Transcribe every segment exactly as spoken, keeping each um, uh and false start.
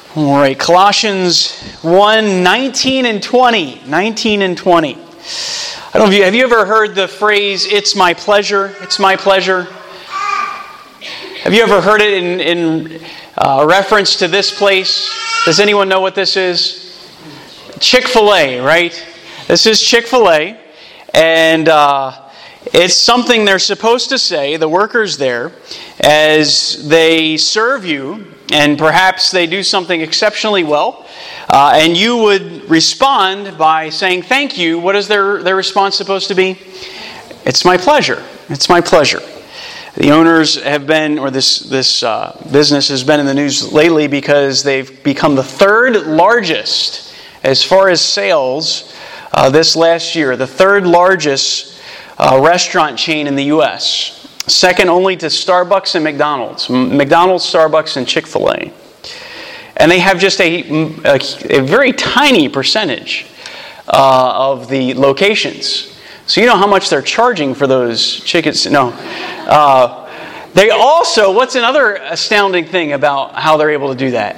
All right, Colossians one, nineteen and twenty. nineteen and twenty. I don't know if you, have you ever heard the phrase, "It's my pleasure, it's my pleasure"? Have you ever heard it in, in uh, reference to this place? Does anyone know what this is? Chick-fil-A, right? This is Chick-fil-A, and uh, it's something they're supposed to say, the workers there, as they serve you, and perhaps they do something exceptionally well, uh, and you would respond by saying thank you. What is their, their response supposed to be? It's my pleasure. It's my pleasure. The owners have been, or this, this uh, business has been in the news lately because they've become the third largest as far as sales uh, this last year, the third largest uh, restaurant chain in the U S Second only to Starbucks and McDonald's. McDonald's, Starbucks, and Chick-fil-A. And they have just a, a, a very tiny percentage uh, of the locations. So you know how much they're charging for those chickens? No. Uh, they also, what's another astounding thing about how they're able to do that?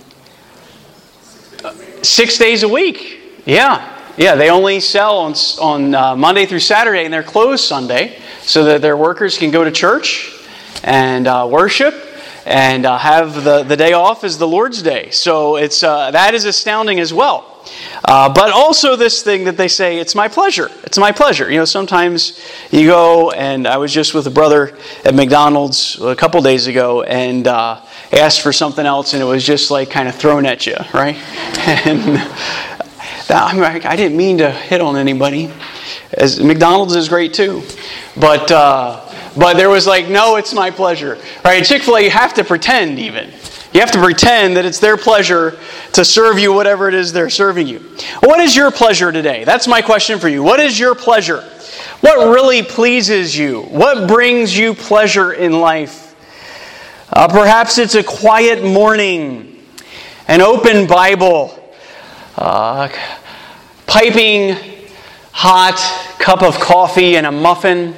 Six days a week. Yeah. Yeah, they only sell on, on uh, Monday through Saturday, and they're closed Sunday, so that their workers can go to church and uh, worship and uh, have the, the day off as the Lord's Day. So it's uh, that is astounding as well. Uh, but also this thing that they say, it's my pleasure. It's my pleasure. You know, sometimes you go, and I was just with a brother at McDonald's a couple days ago, and uh, asked for something else, and it was just like kind of thrown at you, right? And I'm like, I didn't mean to hit on anybody. As McDonald's is great too, but uh, but there was like, no, it's my pleasure. Right? At Chick-fil-A, you have to pretend even. You have to pretend that it's their pleasure to serve you whatever it is they're serving you. What is your pleasure today? That's my question for you. What is your pleasure? What really pleases you? What brings you pleasure in life? Uh, perhaps it's a quiet morning, an open Bible, Uh, piping hot cup of coffee and a muffin,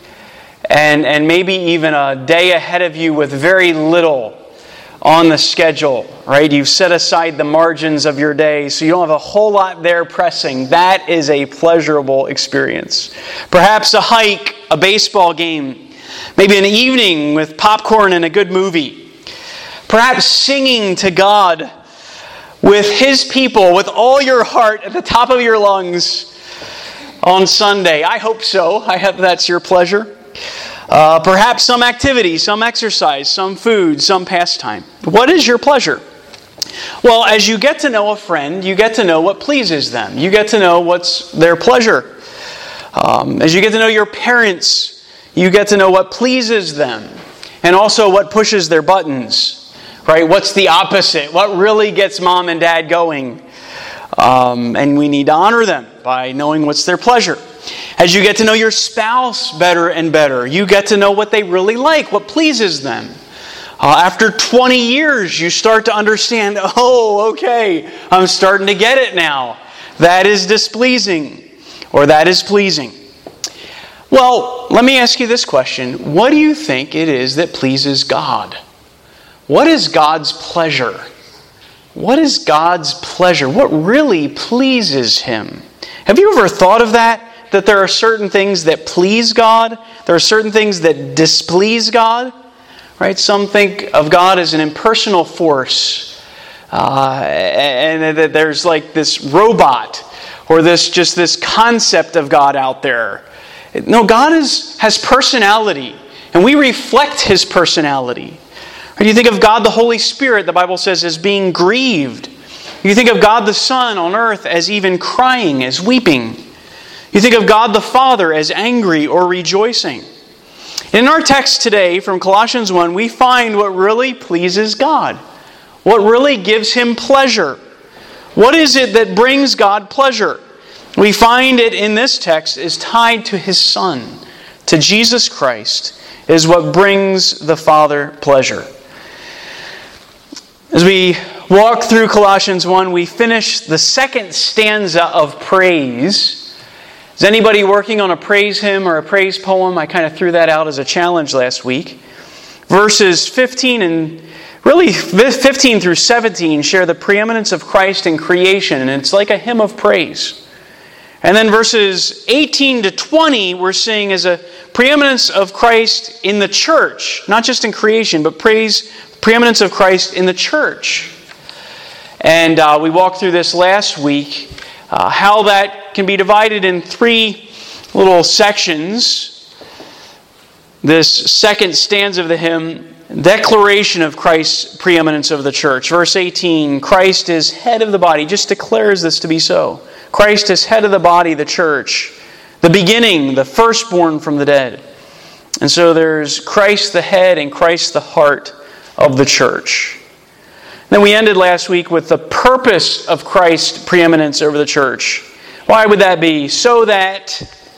and, and maybe even a day ahead of you with very little on the schedule, right? You've set aside the margins of your day, so you don't have a whole lot there pressing. That is a pleasurable experience. Perhaps a hike, a baseball game, maybe an evening with popcorn and a good movie. Perhaps singing to God with His people, with all your heart at the top of your lungs on Sunday. I hope so. I hope that's your pleasure. Uh, perhaps some activity, some exercise, some food, some pastime. What is your pleasure? Well, as you get to know a friend, you get to know what pleases them. You get to know what's their pleasure. Um, as you get to know your parents, you get to know what pleases them, and also what pushes their buttons. Right? What's the opposite? What really gets mom and dad going? Um, and we need to honor them by knowing what's their pleasure. As you get to know your spouse better and better, you get to know what they really like, what pleases them. Uh, after twenty years, you start to understand, oh, okay, I'm starting to get it now. That is displeasing, or that is pleasing. Well, let me ask you this question. What do you think it is that pleases God? What is God's pleasure? What is God's pleasure? What really pleases Him? Have you ever thought of that? That there are certain things that please God? There are certain things that displease God? Right? Some think of God as an impersonal force. Uh, and that there's like this robot or this just this concept of God out there. No, God is, has personality. And we reflect His personality. Or you think of God the Holy Spirit, the Bible says, as being grieved. You think of God the Son on earth as even crying, as weeping. You think of God the Father as angry or rejoicing. In our text today from Colossians one, we find what really pleases God. What really gives Him pleasure. What is it that brings God pleasure? We find it in this text is tied to His Son, to Jesus Christ, is what brings the Father pleasure. As we walk through Colossians one, we finish the second stanza of praise. Is anybody working on a praise hymn or a praise poem? I kind of threw that out as a challenge last week. Verses fifteen and Really, fifteen through seventeen share the preeminence of Christ in creation, and it's like a hymn of praise. And then verses eighteen to twenty we're seeing as a preeminence of Christ in the church, not just in creation, but praise, preeminence of Christ in the church. And uh, we walked through this last week, uh, how that can be divided in three little sections. This second stanza of the hymn, declaration of Christ's preeminence of the church. Verse eighteen, Christ is head of the body, just declares this to be so. Christ is head of the body, the church, the beginning, the firstborn from the dead. And so there's Christ the head and Christ the heart of the church. Then we ended last week with the purpose of Christ's preeminence over the church. Why would that be? So that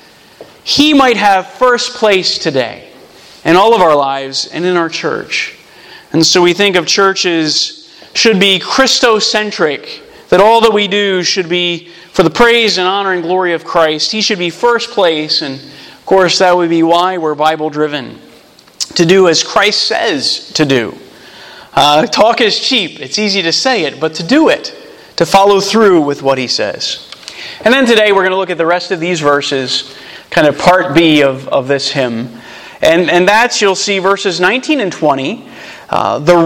He might have first place today in all of our lives and in our church. And so we think of churches should be Christocentric, that all that we do should be for the praise and honor and glory of Christ. He should be first place, and of course that would be why we're Bible-driven. To do as Christ says to do. Uh, talk is cheap. It's easy to say it, but to do it, to follow through with what He says. And then today we're going to look at the rest of these verses, kind of part B of, of this hymn. And, and that's, you'll see verses nineteen and twenty, uh, the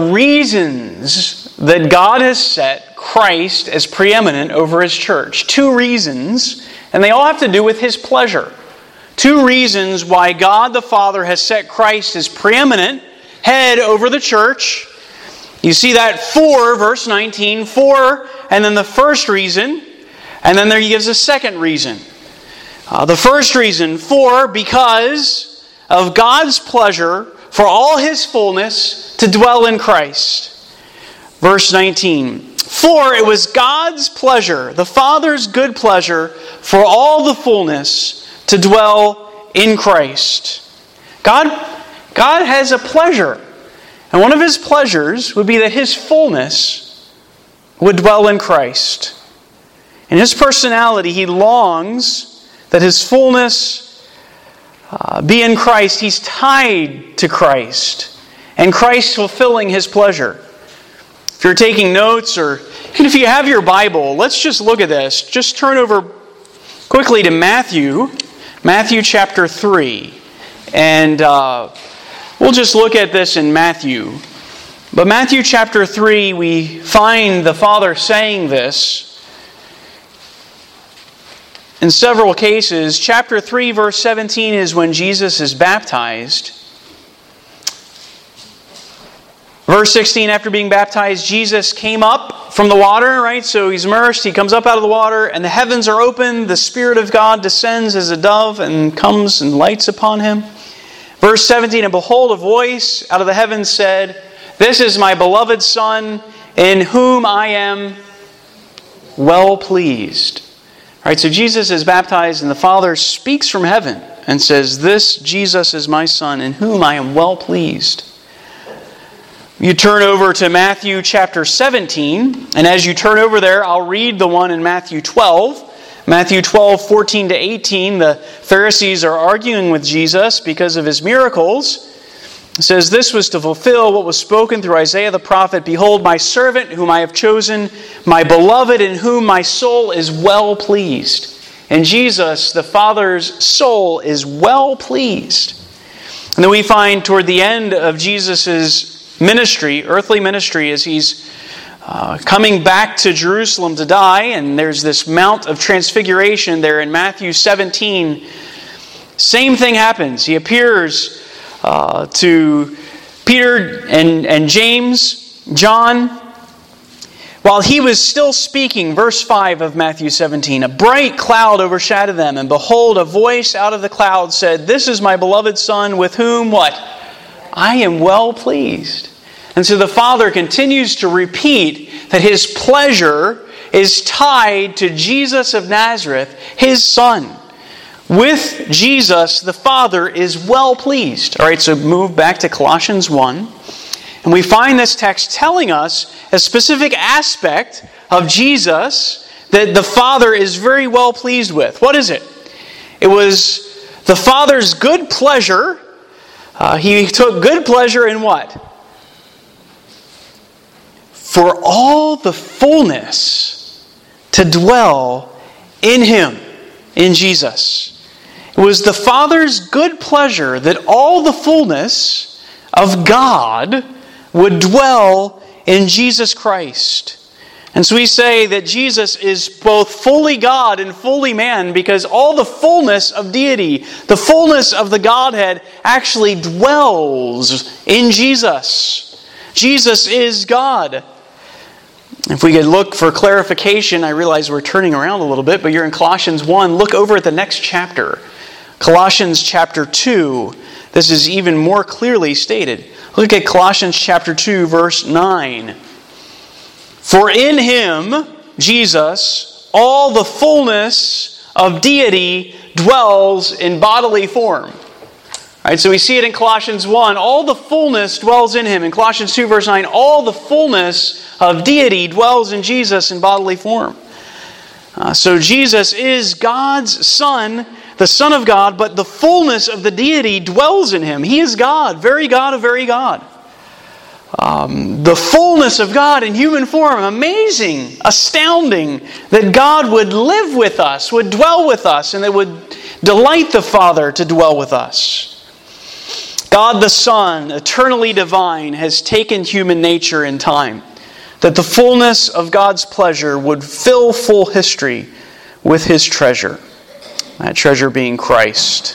reasons that God has set Christ as preeminent over His church. Two reasons, and they all have to do with His pleasure. Two reasons why God the Father has set Christ as preeminent head over the church. You see that for, verse nineteen, for, and then the first reason, and then there He gives a second reason. Uh, the first reason, for, because of God's pleasure for all His fullness to dwell in Christ. Verse nineteen, for it was God's pleasure, the Father's good pleasure, for all the fullness to dwell in Christ. God, God has a pleasure. And one of His pleasures would be that His fullness would dwell in Christ. In His personality, He longs that His fullness uh, be in Christ. He's tied to Christ, and Christ fulfilling His pleasure. If you're taking notes, or even if you have your Bible, let's just look at this. Just turn over quickly to Matthew, Matthew chapter three. And uh, we'll just look at this in Matthew. But Matthew chapter three, we find the Father saying this in several cases. Chapter three, verse seventeen is when Jesus is baptized. Verse sixteen, after being baptized, Jesus came up from the water, right? So He's immersed, He comes up out of the water, and the heavens are opened, the Spirit of God descends as a dove and comes and lights upon Him. Verse seventeen, and behold, a voice out of the heavens said, this is my beloved Son, in whom I am well pleased. All right, so Jesus is baptized, and the Father speaks from heaven and says, this Jesus is my Son, in whom I am well pleased. You turn over to Matthew chapter seventeen, and as you turn over there, I'll read the one in Matthew twelve. Matthew twelve, fourteen to eighteen, the Pharisees are arguing with Jesus because of His miracles. It says, this was to fulfill what was spoken through Isaiah the prophet. Behold, my servant whom I have chosen, my beloved in whom my soul is well pleased. And Jesus, the Father's soul, is well pleased. And then we find toward the end of Jesus' ministry, earthly ministry, as He's uh, coming back to Jerusalem to die, and there's this Mount of Transfiguration there in Matthew seventeen. Same thing happens. He appears uh, to Peter and, and James, John. While He was still speaking, verse five of Matthew seventeen, a bright cloud overshadowed them, and behold, a voice out of the cloud said, this is my beloved Son, with whom, what? I am well pleased. And so the Father continues to repeat that His pleasure is tied to Jesus of Nazareth, His Son. With Jesus, the Father is well pleased. All right, so move back to Colossians one. And we find this text telling us a specific aspect of Jesus that the Father is very well pleased with. What is it? It was the Father's good pleasure. Uh, he took good pleasure in what? for all the fullness to dwell in him, in Jesus. It was the Father's good pleasure that all the fullness of God would dwell in Jesus Christ. And so we say that Jesus is both fully God and fully man because all the fullness of deity, the fullness of the Godhead actually dwells in Jesus. Jesus is God. If we could look for clarification, I realize we're turning around a little bit, but you're in Colossians one. Look over at the next chapter. Colossians chapter two. This is even more clearly stated. Look at Colossians chapter two, verse nine. For in him, Jesus, all the fullness of deity dwells in bodily form. All right, so we see it in Colossians one. All the fullness dwells in him. In Colossians two, verse nine, all the fullness of deity dwells in Jesus in bodily form. Uh, so Jesus is God's Son, the Son of God, but the fullness of the deity dwells in him. He is God, very God of very God. Um, the fullness of God in human form, amazing, astounding that God would live with us, would dwell with us, and that would delight the Father to dwell with us. God the Son, eternally divine, has taken human nature in time, that the fullness of God's pleasure would fill full history with his treasure, that treasure being Christ.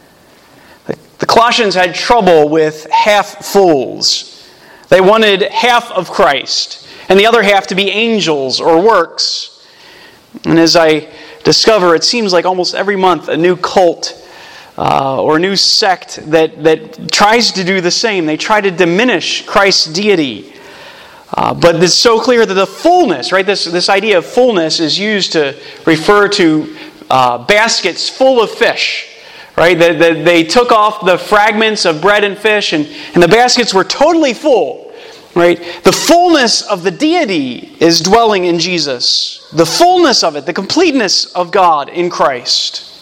The Colossians had trouble with half-fulls. They wanted half of Christ and the other half to be angels or works. And as I discover, it seems like almost every month a new cult uh, or a new sect that, that tries to do the same. They try to diminish Christ's deity. Uh, but it's so clear that the fullness, right, this, this idea of fullness is used to refer to uh, baskets full of fish. Right? That they, they took off the fragments of bread and fish, and, and the baskets were totally full. Right? The fullness of the deity is dwelling in Jesus. The fullness of it, the completeness of God in Christ.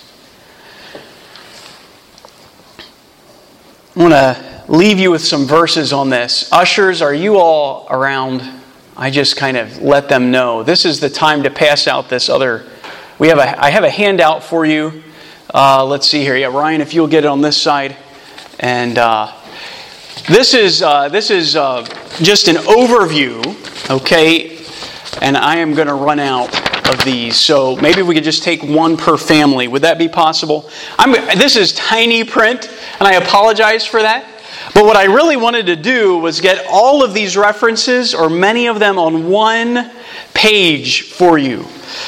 I want to leave you with some verses on this. Ushers, are you all around? I just kind of let them know. This is the time to pass out this other. We have a. I have a handout for you. Uh, let's see here. Yeah, Ryan, if you'll get it on this side. And uh, this is uh, this is uh, just an overview, okay? And I am going to run out of these. So maybe we could just take one per family. Would that be possible? I'm, this is tiny print, and I apologize for that. But what I really wanted to do was get all of these references, or many of them, on one page for you.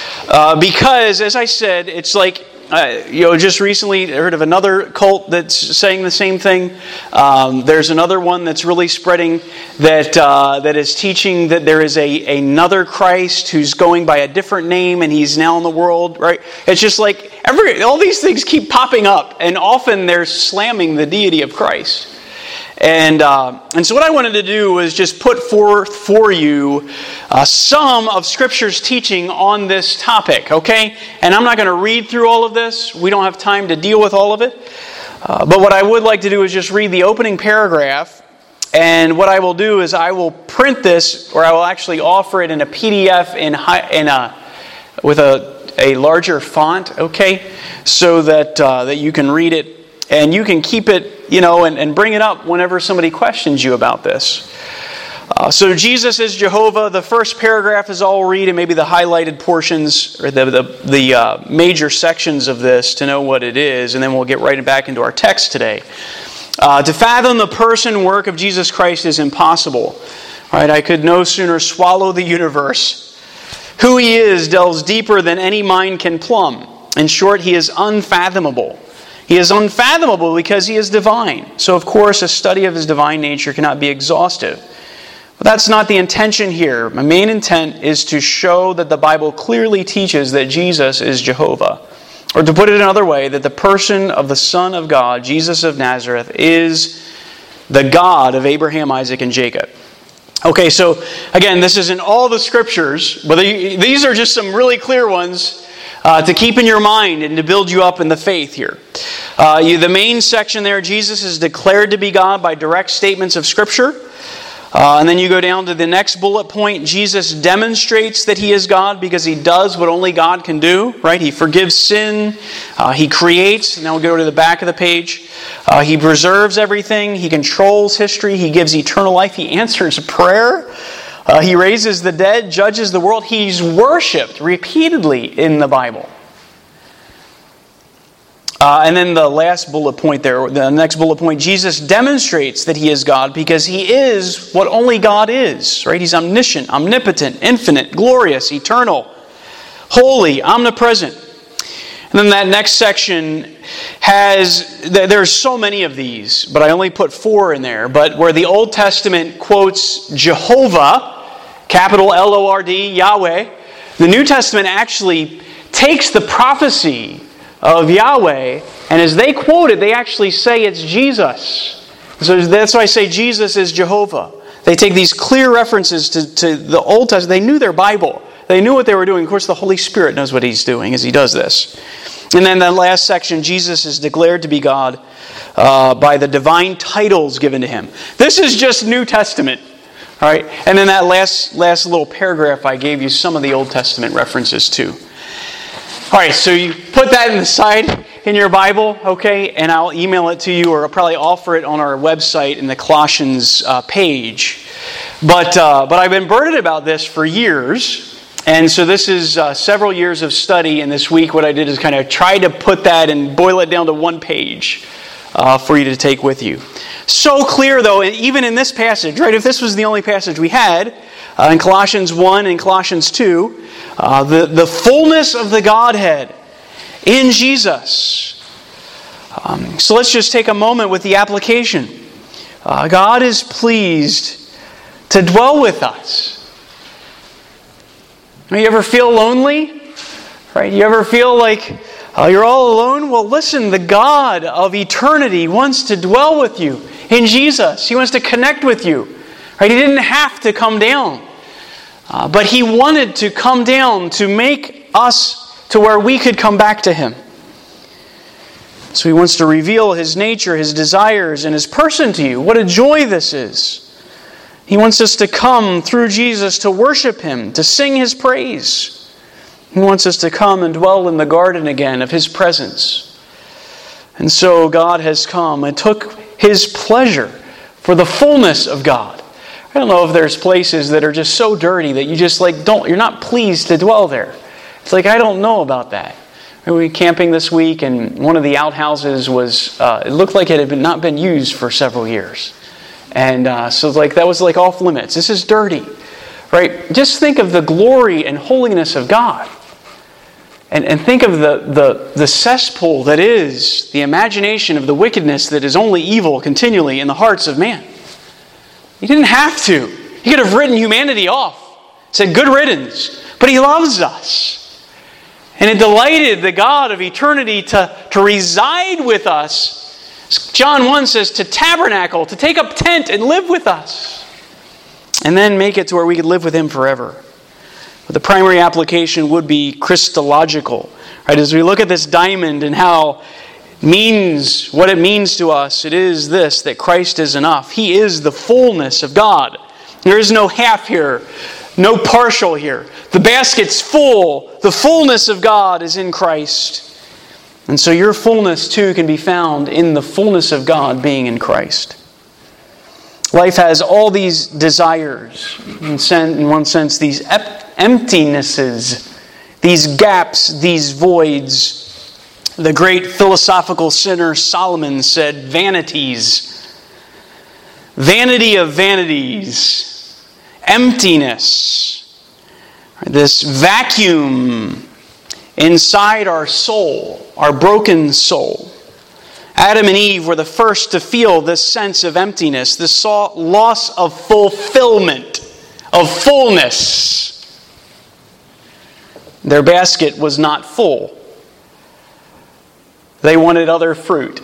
Uh, because, as I said, it's like, Uh, you know, just recently I heard of another cult that's saying the same thing. Um, there's another one that's really spreading that uh, that is teaching that there is a another Christ who's going by a different name and he's now in the world. Right? It's just like every all these things keep popping up, and often they're slamming the deity of Christ. And uh, and so what I wanted to do was just put forth for you uh, some of Scripture's teaching on this topic, okay? And I'm not going to read through all of this. We don't have time to deal with all of it. Uh, but what I would like to do is just read the opening paragraph. And what I will do is I will print this, or I will actually offer it in a P D F in high, in a with a a larger font, okay, so that uh, that you can read it. And you can keep it, you know, and, and bring it up whenever somebody questions you about this. Uh, so Jesus is Jehovah. The first paragraph is all read, and maybe the highlighted portions, or the the, the uh, major sections of this to know what it is, and then we'll get right back into our text today. Uh, to fathom the person and work of Jesus Christ is impossible. Right? I could no sooner swallow the universe. Who He is delves deeper than any mind can plumb. In short, He is unfathomable. He is unfathomable because He is divine. So, of course, a study of His divine nature cannot be exhaustive. But that's not the intention here. My main intent is to show that the Bible clearly teaches that Jesus is Jehovah. Or to put it another way, that the person of the Son of God, Jesus of Nazareth, is the God of Abraham, Isaac, and Jacob. Okay, so again, this is in all the Scriptures, but these are just some really clear ones Uh, to keep in your mind and to build you up in the faith here. Uh, you, the main section there, Jesus is declared to be God by direct statements of Scripture. Uh, and then you go down to the next bullet point. Jesus demonstrates that He is God because He does what only God can do, right? He forgives sin. Uh, he creates. And now we'll go to the back of the page. Uh, he preserves everything. He controls history. He gives eternal life. He answers prayer. Uh, he raises the dead, judges the world. He's worshipped repeatedly in the Bible. Uh, and then the last bullet point there, the next bullet point, Jesus demonstrates that He is God because He is what only God is, right? He's omniscient, omnipotent, infinite, glorious, eternal, holy, omnipresent. And then that next section has, there's so many of these, but I only put four in there, but where the Old Testament quotes Jehovah, capital L O R D, Yahweh, the New Testament actually takes the prophecy of Yahweh, and as they quote it, they actually say it's Jesus. So that's why I say Jesus is Jehovah. They take these clear references to, to the Old Testament. They knew their Bible. They knew what they were doing. Of course, the Holy Spirit knows what He's doing as He does this. And then the last section, Jesus is declared to be God uh, by the divine titles given to Him. This is just New Testament. All right? And then that last, last little paragraph, I gave you some of the Old Testament references too. All right, so you put that in the side in your Bible, okay, and I'll email it to you, or I'll probably offer it on our website in the Colossians uh, page. But uh, but I've been burdened about this for years, and so this is uh, several years of study. And this week, what I did is kind of try to put that and boil it down to one page uh, for you to take with you. So clear, though, even in this passage, right? If this was the only passage we had uh, in Colossians one and Colossians two. Uh, the, the fullness of the Godhead in Jesus. Um, so let's just take a moment with the application. Uh, God is pleased to dwell with us. You ever feel lonely? Right? You ever feel like uh, you're all alone? Well, listen, the God of eternity wants to dwell with you in Jesus. He wants to connect with you. Right? He didn't have to come down. Uh, but He wanted to come down to make us to where we could come back to Him. So He wants to reveal His nature, His desires, and His person to you. What a joy this is. He wants us to come through Jesus to worship Him, to sing His praise. He wants us to come and dwell in the garden again of His presence. And so God has come and took His pleasure for the fullness of God. I don't know if there's places that are just so dirty that you just like don't, you're not pleased to dwell there. It's like, I don't know about that. We were camping this week, and one of the outhouses was, uh, it looked like it had been, not been used for several years. And uh, so like that was like off limits. This is dirty, right? Just think of the glory and holiness of God. And, and think of the, the, the cesspool that is the imagination of the wickedness that is only evil continually in the hearts of man. He didn't have to. He could have written humanity off. Said, good riddance. But He loves us. And it delighted the God of eternity to, to reside with us. John one says to tabernacle, to take up tent and live with us. And then make it to where we could live with Him forever. But the primary application would be Christological. Right? As we look at this diamond and how means what it means to us, it is this, that Christ is enough. He is the fullness of God. There is no half here, no partial here. The basket's full. The fullness of God is in Christ. And so your fullness too can be found in the fullness of God being in Christ. Life has all these desires, in one sense, these emptinesses, these gaps, these voids. The great philosophical sinner Solomon said, vanities, vanity of vanities, emptiness, this vacuum inside our soul, our broken soul. Adam and Eve were the first to feel this sense of emptiness, this loss of fulfillment, of fullness. Their basket was not full. They wanted other fruit.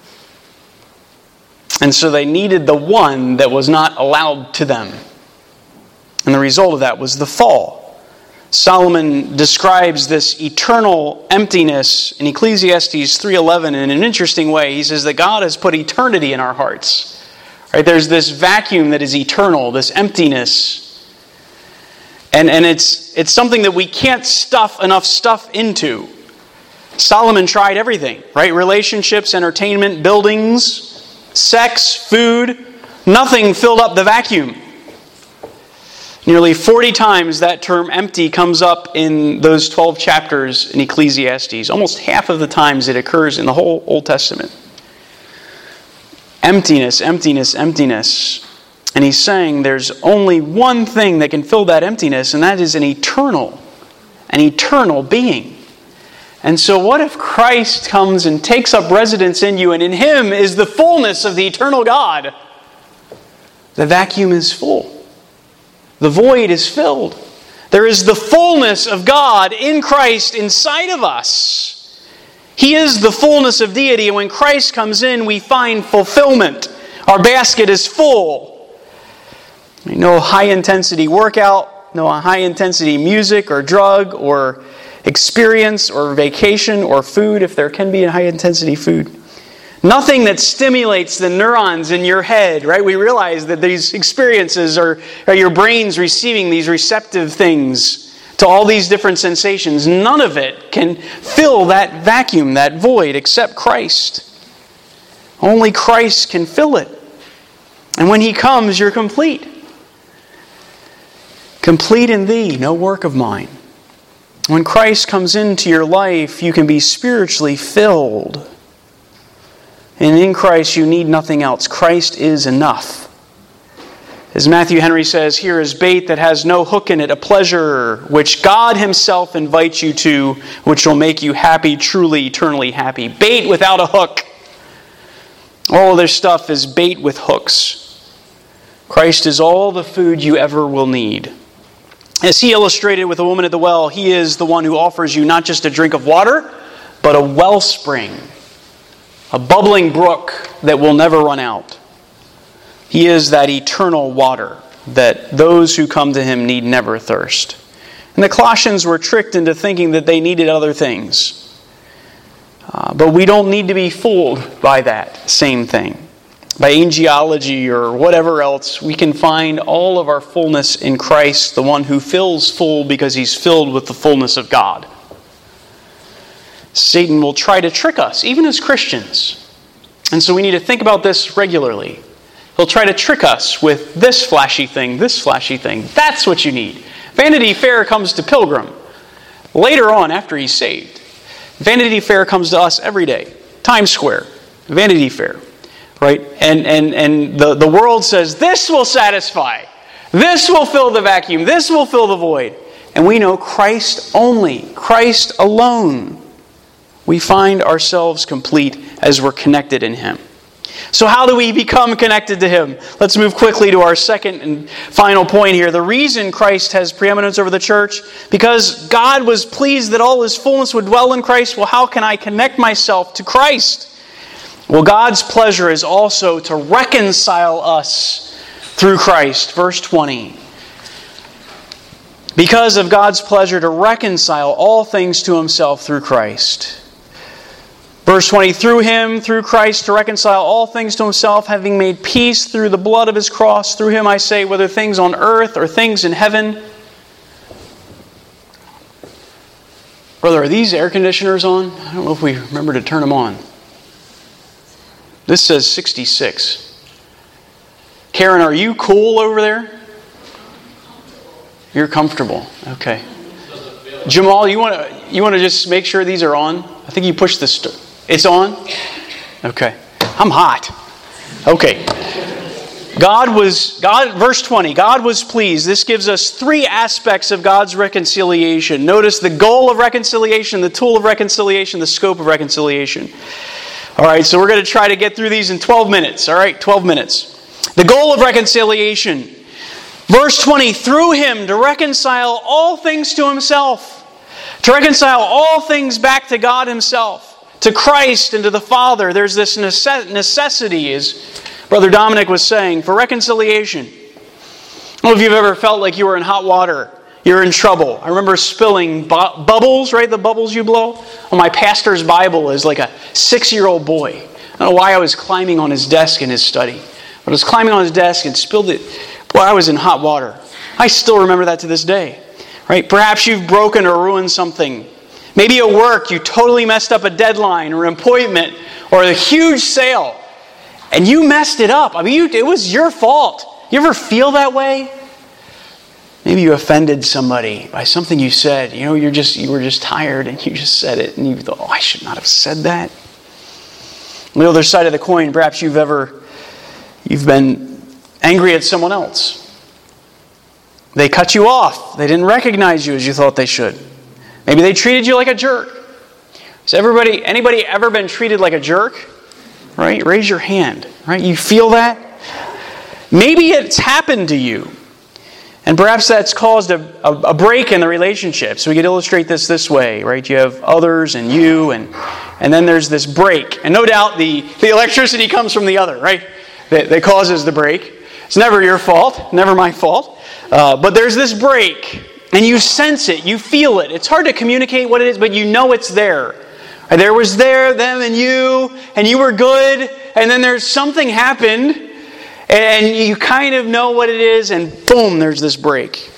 And so they needed the one that was not allowed to them. And the result of that was the fall. Solomon describes this eternal emptiness in Ecclesiastes three eleven in an interesting way. He says that God has put eternity in our hearts. Right? There's this vacuum that is eternal, this emptiness. And, and it's, it's something that we can't stuff enough stuff into. Solomon tried everything, right? Relationships, entertainment, buildings, sex, food. Nothing filled up the vacuum. Nearly forty times that term empty comes up in those twelve chapters in Ecclesiastes. Almost half of the times it occurs in the whole Old Testament. Emptiness, emptiness, emptiness. And he's saying there's only one thing that can fill that emptiness, and that is an eternal, an eternal being. And so what if Christ comes and takes up residence in you, and in Him is the fullness of the eternal God? The vacuum is full. The void is filled. There is the fullness of God in Christ inside of us. He is the fullness of deity, and when Christ comes in, we find fulfillment. Our basket is full. No high-intensity workout, no high-intensity music or drug or experience or vacation or food, if there can be a high-intensity food. Nothing that stimulates the neurons in your head, right? We realize that these experiences are, are your brain's receiving these receptive things to all these different sensations. None of it can fill that vacuum, that void, except Christ. Only Christ can fill it. And when He comes, you're complete. Complete in Thee, no work of mine. When Christ comes into your life, you can be spiritually filled. And in Christ, you need nothing else. Christ is enough. As Matthew Henry says, here is bait that has no hook in it, a pleasure which God Himself invites you to, which will make you happy, truly, eternally happy. Bait without a hook. All of this stuff is bait with hooks. Christ is all the food you ever will need. As He illustrated with the woman at the well, He is the one who offers you not just a drink of water, but a wellspring, a bubbling brook that will never run out. He is that eternal water that those who come to Him need never thirst. And the Colossians were tricked into thinking that they needed other things. Uh, but we don't need to be fooled by that same thing. By angelology or whatever else, we can find all of our fullness in Christ, the one who fills full because He's filled with the fullness of God. Satan will try to trick us, even as Christians. And so we need to think about this regularly. He'll try to trick us with this flashy thing, this flashy thing. That's what you need. Vanity Fair comes to Pilgrim later on after he's saved. Vanity Fair comes to us every day. Times Square, Vanity Fair. Right? And and and the, the world says, this will satisfy. This will fill the vacuum. This will fill the void. And we know Christ only. Christ alone. We find ourselves complete as we're connected in Him. So how do we become connected to Him? Let's move quickly to our second and final point here. The reason Christ has preeminence over the church, because God was pleased that all His fullness would dwell in Christ. Well, how can I connect myself to Christ? Well, God's pleasure is also to reconcile us through Christ. Verse twenty. Because of God's pleasure to reconcile all things to Himself through Christ. Verse twenty, through Him, through Christ, to reconcile all things to Himself, having made peace through the blood of His cross. Through Him, I say, whether things on earth or things in heaven. Brother, are these air conditioners on? I don't know if we remember to turn them on. This says sixty-six. Karen, are you cool over there? You're comfortable. Okay. Jamal, you want to you want to just make sure these are on? I think you pushed the st- It's on? Okay. I'm hot. Okay. God was God verse twenty, God was pleased. This gives us three aspects of God's reconciliation. Notice the goal of reconciliation, the tool of reconciliation, the scope of reconciliation. All right, so we're going to try to get through these in twelve minutes. All right, twelve minutes. The goal of reconciliation. Verse twenty, through Him to reconcile all things to Himself. To reconcile all things back to God Himself. To Christ and to the Father. There's this necessity, as Brother Dominic was saying, for reconciliation. I don't know if you've ever felt like you were in hot water. You're in trouble. I remember spilling bu- bubbles, right? The bubbles you blow on my pastor's Bible as like a six-year-old boy. I don't know why I was climbing on his desk in his study. But but was climbing on his desk and spilled it. Boy, I was in hot water. I still remember that to this day. Right? Perhaps you've broken or ruined something. Maybe at work you totally messed up a deadline or an appointment or a huge sale. And you messed it up. I mean, you, it was your fault. You ever feel that way? Maybe you offended somebody by something you said. You know, you're just you were just tired and you just said it and you thought, oh, I should not have said that. On the other side of the coin, perhaps you've ever you've been angry at someone else. They cut you off. They didn't recognize you as you thought they should. Maybe they treated you like a jerk. Has everybody, anybody ever been treated like a jerk? Right? Raise your hand. Right? You feel that? Maybe it's happened to you. And perhaps that's caused a, a, a break in the relationship. So we could illustrate this this way, right? You have others and you, and and then there's this break. And no doubt the, the electricity comes from the other, right? That, that causes the break. It's never your fault, never my fault. Uh, but there's this break, and you sense it, you feel it. It's hard to communicate what it is, but you know it's there. There was there, them and you, and you were good, and then there's something happened, and you kind of know what it is, and boom, there's this break.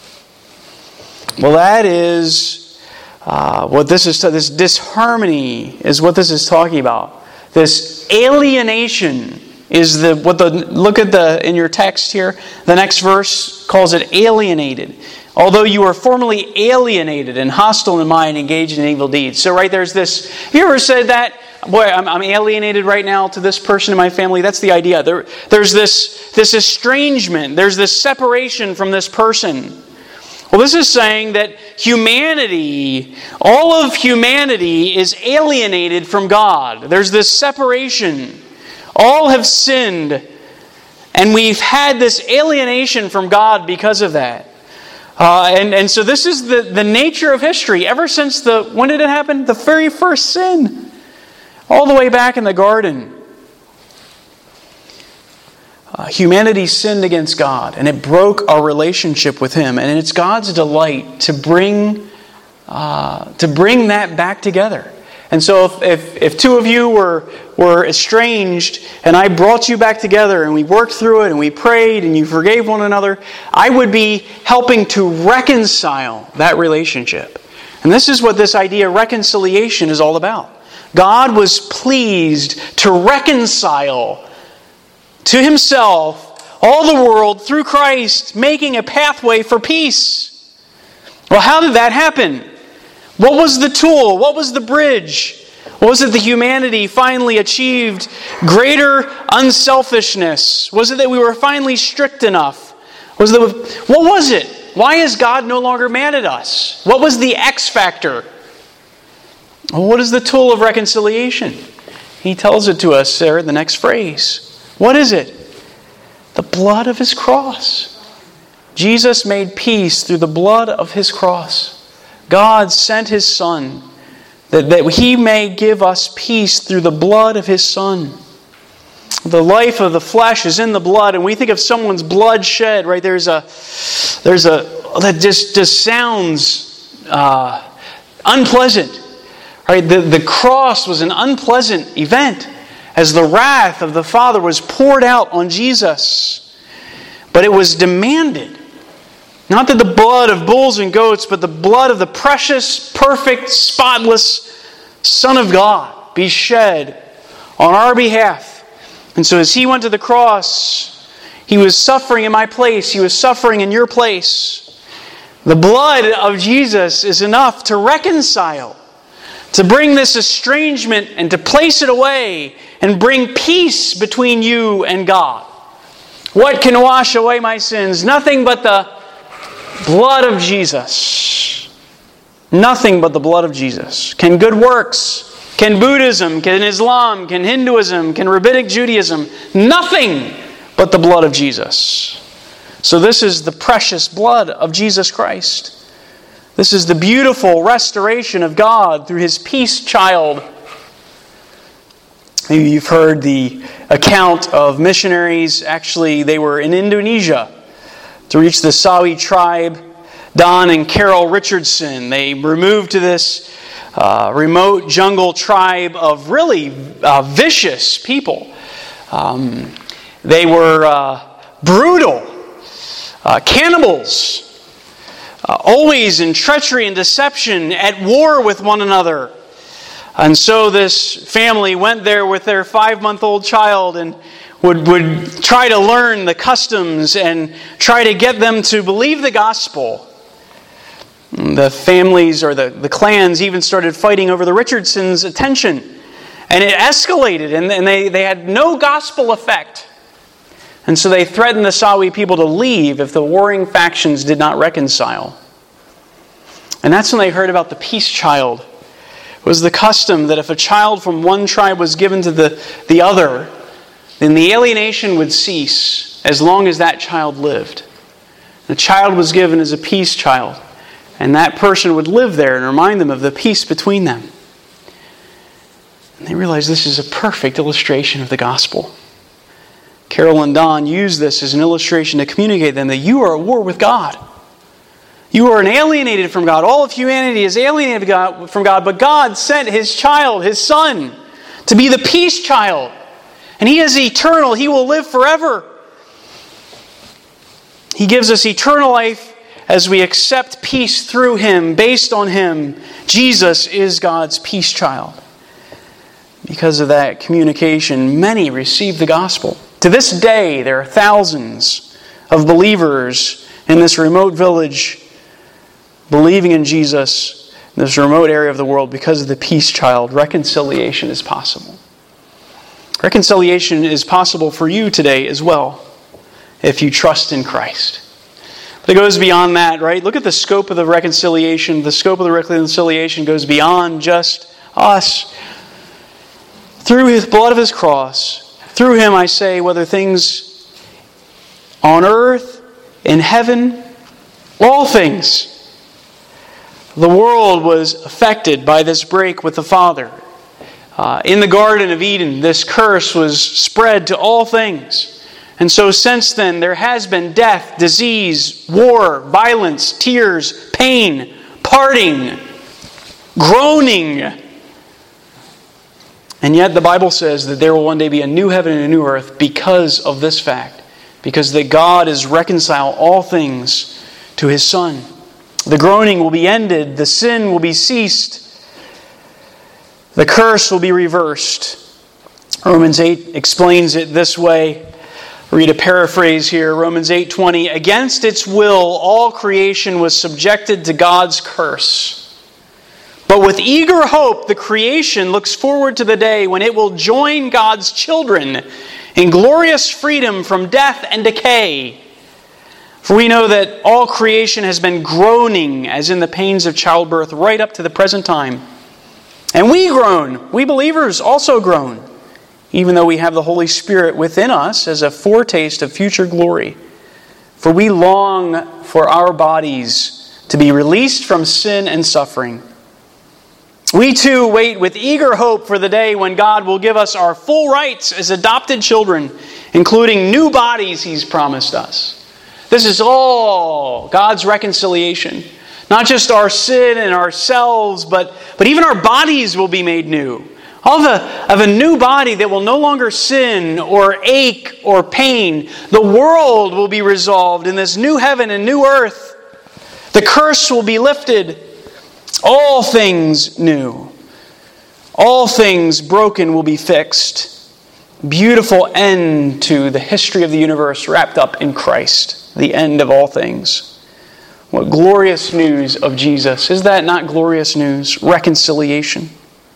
Well, that is uh, what this is. This disharmony is what this is talking about. This alienation is the what the look at the in your text here. The next verse calls it alienated. Although you were formerly alienated and hostile in mind, engaged in evil deeds. So right there's this. Have you ever said that? Boy, I'm, I'm alienated right now to this person in my family. That's the idea. There, there's this, this estrangement. There's this separation from this person. Well, this is saying that humanity, all of humanity is alienated from God. There's this separation. All have sinned. And we've had this alienation from God because of that. Uh, and, and so this is the, the nature of history. Ever since the, when did it happen? The very first sin. All the way back in the garden. Uh, humanity sinned against God, and it broke our relationship with Him. And it's God's delight to bring, uh, to bring that back together. And so if, if, if two of you were, were estranged, and I brought you back together, and we worked through it, and we prayed, and you forgave one another, I would be helping to reconcile that relationship. And this is what this idea of reconciliation is all about. God was pleased to reconcile to Himself all the world through Christ, making a pathway for peace. Well, how did that happen? What was the tool? What was the bridge? Was it that humanity finally achieved greater unselfishness? Was it that we were finally strict enough? Was the, what was it? Why is God no longer mad at us? What was the X factor? Well, what is the tool of reconciliation? He tells it to us there in the next phrase. What is it? The blood of His cross. Jesus made peace through the blood of His cross. God sent His Son that, that He may give us peace through the blood of His Son. The life of the flesh is in the blood, and we think of someone's blood shed, right? There's a, there's a, that just, just sounds uh, unpleasant. Right? The, the cross was an unpleasant event as the wrath of the Father was poured out on Jesus. But it was demanded. Not that the blood of bulls and goats, but the blood of the precious, perfect, spotless Son of God be shed on our behalf. And so as He went to the cross, He was suffering in my place. He was suffering in your place. The blood of Jesus is enough to reconcile, to bring this estrangement and to place it away and bring peace between you and God. What can wash away my sins? Nothing but the blood of Jesus. Nothing but the blood of Jesus. Can good works, can Buddhism, can Islam, can Hinduism, can Rabbinic Judaism? Nothing but the blood of Jesus. So this is the precious blood of Jesus Christ. This is the beautiful restoration of God through His peace child. Maybe you've heard the account of missionaries. Actually, they were in Indonesia to reach the Sawi tribe. Don and Carol Richardson, they removed to this uh, remote jungle tribe of really uh, vicious people. Um, They were uh, brutal, uh, cannibals, uh, always in treachery and deception, at war with one another. And so this family went there with their five-month-old child and would, would try to learn the customs and try to get them to believe the gospel. The families or the, the clans even started fighting over the Richardsons' attention. And it escalated, and, and they, they had no gospel effect. And so they threatened the Sawi people to leave if the warring factions did not reconcile. And that's when they heard about the peace child. It was the custom that if a child from one tribe was given to the, the other, then the alienation would cease as long as that child lived. The child was given as a peace child. And that person would live there and remind them of the peace between them. And they realized this is a perfect illustration of the gospel. Carol and Don used this as an illustration to communicate to them that you are at war with God. You are alienated from God. All of humanity is alienated from God, but God sent His child, His Son, to be the peace child. And He is eternal. He will live forever. He gives us eternal life as we accept peace through Him, based on Him. Jesus is God's peace child. Because of that communication, many received the gospel. To this day, there are thousands of believers in this remote village believing in Jesus in this remote area of the world because of the peace child. Reconciliation is possible. Reconciliation is possible for you today as well, if you trust in Christ. But it goes beyond that, right? Look at the scope of the reconciliation. The scope of the reconciliation goes beyond just us. Through His blood of His cross, through Him, I say, whether things on earth, in heaven, all things. The world was affected by this break with the Father. Uh, in the Garden of Eden, this curse was spread to all things. And so since then, there has been death, disease, war, violence, tears, pain, parting, groaning. And yet the Bible says that there will one day be a new heaven and a new earth because of this fact. Because that God is reconciled all things to His Son. The groaning will be ended. The sin will be ceased. The curse will be reversed. Romans eight explains it this way. Read a paraphrase here. Romans eight twenty. Against its will, all creation was subjected to God's curse. But with eager hope, the creation looks forward to the day when it will join God's children in glorious freedom from death and decay. For we know that all creation has been groaning as in the pains of childbirth right up to the present time. And we groan, we believers also groan, even though we have the Holy Spirit within us as a foretaste of future glory. For we long for our bodies to be released from sin and suffering. We too wait with eager hope for the day when God will give us our full rights as adopted children, including new bodies He's promised us. This is all God's reconciliation. Not just our sin and ourselves, but, but even our bodies will be made new. All of a, of a new body that will no longer sin or ache or pain. The world will be resolved in this new heaven and new earth. The curse will be lifted. All things new. All things broken will be fixed. Beautiful end to the history of the universe wrapped up in Christ. The end of all things. What glorious news of Jesus. Is that not glorious news? Reconciliation.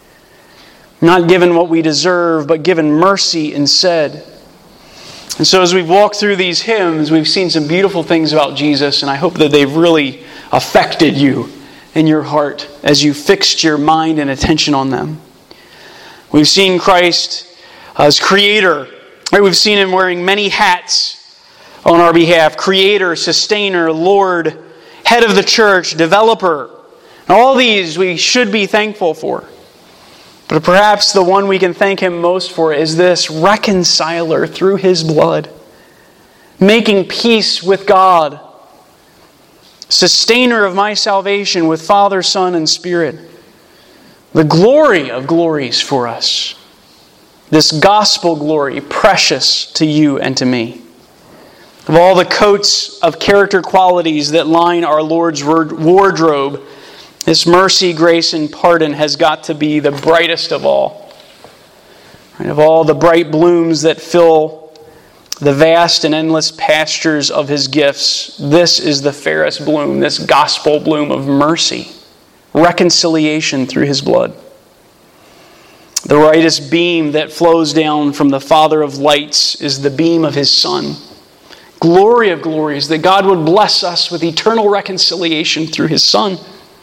Not given what we deserve, but given mercy instead. And so as we've walked through these hymns, we've seen some beautiful things about Jesus, and I hope that they've really affected you in your heart as you fixed your mind and attention on them. We've seen Christ as Creator. Right? We've seen Him wearing many hats on our behalf. Creator, Sustainer, Lord, Head of the Church, Developer. And all these we should be thankful for. But perhaps the one we can thank Him most for is this: Reconciler through His blood. Making peace with God. Sustainer of my salvation with Father, Son, and Spirit. The glory of glories for us. this gospel glory precious to you and to me. Of all the coats of character qualities that line our Lord's wardrobe, this mercy, grace, and pardon has got to be the brightest of all. Right? Of all the bright blooms that fill the vast and endless pastures of His gifts, this is the fairest bloom, this gospel bloom of mercy, reconciliation through His blood. The brightest beam that flows down from the Father of lights is the beam of His Son. Glory of glories, that God would bless us with eternal reconciliation through His Son.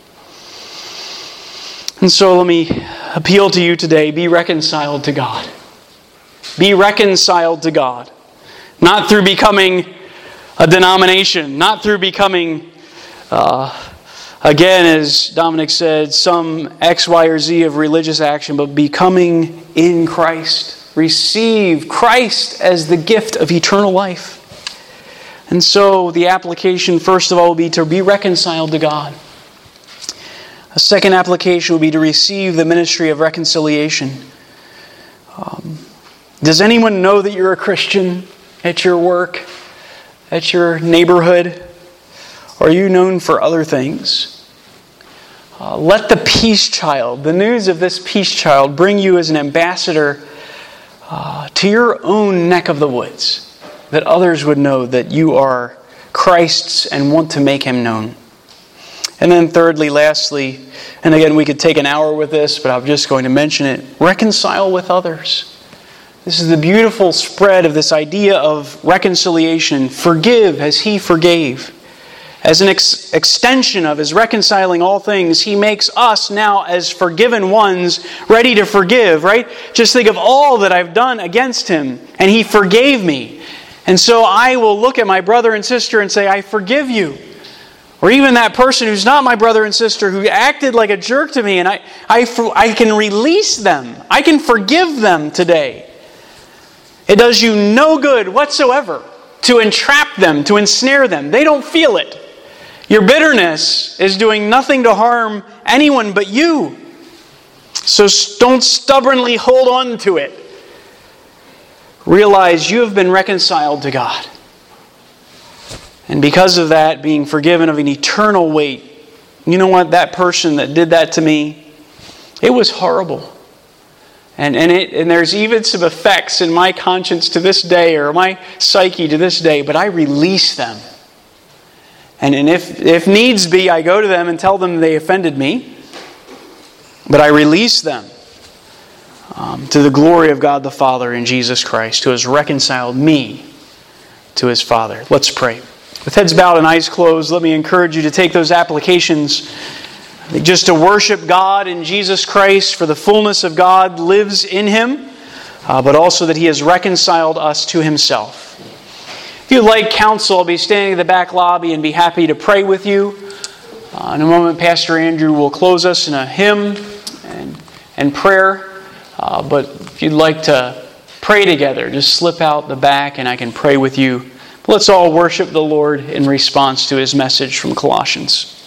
And so let me appeal to you today, be reconciled to God. Be reconciled to God. Not through becoming a denomination, not through becoming, uh, again, as Dominic said, some X, Y, or Z of religious action, but becoming in Christ. Receive Christ as the gift of eternal life. And so the application, first of all, will be to be reconciled to God. A second application will be to receive the ministry of reconciliation. Um, does anyone know that you're a Christian at your work, at your neighborhood? Or are you known for other things? Uh, let the peace child, the news of this peace child, bring you as an ambassador uh, to your own neck of the woods, that others would know that you are Christ's and want to make Him known. And then thirdly, lastly, and again we could take an hour with this, but I'm just going to mention it, reconcile with others. This is the beautiful spread of this idea of reconciliation. Forgive as He forgave. As an ex- extension of His reconciling all things, He makes us now as forgiven ones ready to forgive, right? Just think of all that I've done against Him, and He forgave me. And so I will look at my brother and sister and say, I forgive you. Or even that person who's not my brother and sister who acted like a jerk to me, and I, I, I can release them. I can forgive them today. It does you no good whatsoever to entrap them, to ensnare them. They don't feel it. Your bitterness is doing nothing to harm anyone but you. So don't stubbornly hold on to it. Realize you have been reconciled to God. And because of that, being forgiven of an eternal weight. You know what? That person that did that to me, it was horrible. And and, it, and there's even some effects in my conscience to this day, or my psyche to this day, but I release them. And, and if, if needs be, I go to them and tell them they offended me. But I release them um, to the glory of God the Father in Jesus Christ, who has reconciled me to His Father. Let's pray. With heads bowed and eyes closed, let me encourage you to take those applications just to worship God in Jesus Christ, for the fullness of God lives in Him, uh, but also that He has reconciled us to Himself. If you'd like counsel, I'll be standing in the back lobby and be happy to pray with you. Uh, in a moment, Pastor Andrew will close us in a hymn and, and prayer. Uh, but if you'd like to pray together, just slip out the back and I can pray with you. Let's all worship the Lord in response to His message from Colossians.